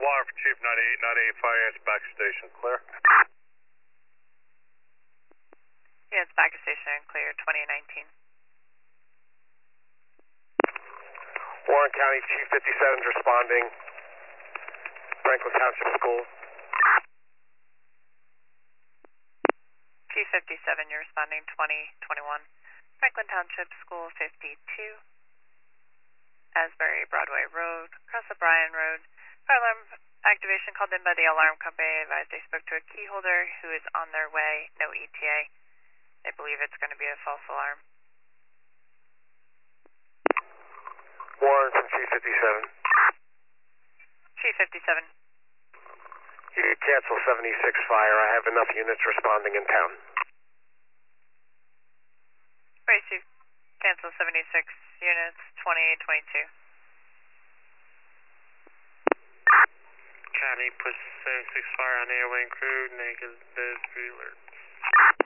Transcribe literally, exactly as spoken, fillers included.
Water for Chief ninety-eight ninety-eight Fire Ants back station, clear? Yeah, it's back station clear, twenty nineteen. Warren County Chief fifty-seven is responding. Franklin Township School. Chief fifty-seven, you're responding twenty twenty-one. Franklin Township School fifty-two. Asbury Broadway Road, across the Bryan Road. Fire alarm activation called in by the alarm company. Advised they spoke to a key holder who is on their way. No E T A. They believe it's going to be a false alarm. Warren from Chief fifty-seven. Chief fifty-seven. You can cancel seventy-six fire. I have enough units responding in town. Right, Chief. Cancel seventy-six units, twenty twenty-two. County, push seventy-six fire on airway and crew, negative, there's three alerts.